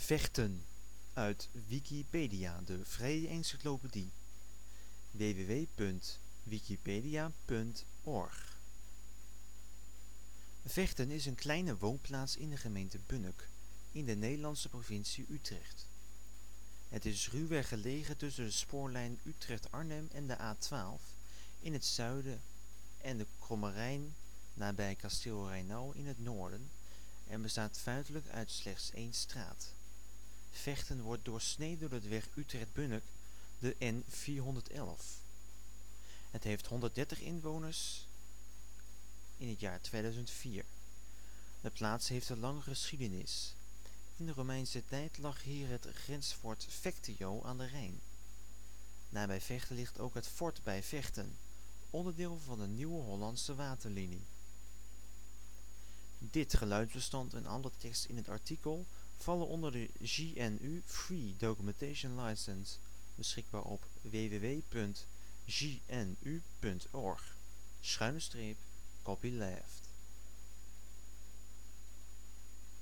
Vechten, uit Wikipedia, de vrije encyclopedie. www.wikipedia.org. Vechten is een kleine woonplaats in de gemeente Bunnik, in de Nederlandse provincie Utrecht. Het is ruwweg gelegen tussen de spoorlijn Utrecht-Arnhem en de A12 in het zuiden en de Kromme Rijn nabij Kasteel Rhijnauw in het noorden en bestaat feitelijk uit slechts één straat. Vechten wordt doorsneden door de weg Utrecht-Bunnik, de N411. Het heeft 130 inwoners in het jaar 2004. De plaats heeft een lange geschiedenis. In de Romeinse tijd lag hier het grensfort Vectio aan de Rijn. Nabij Vechten ligt ook het fort bij Vechten, onderdeel van de Nieuwe Hollandse Waterlinie. Dit geluidsbestand en alle tekst in het artikel vallen onder de GNU Free Documentation License, beschikbaar op www.gnu.org/copyleft.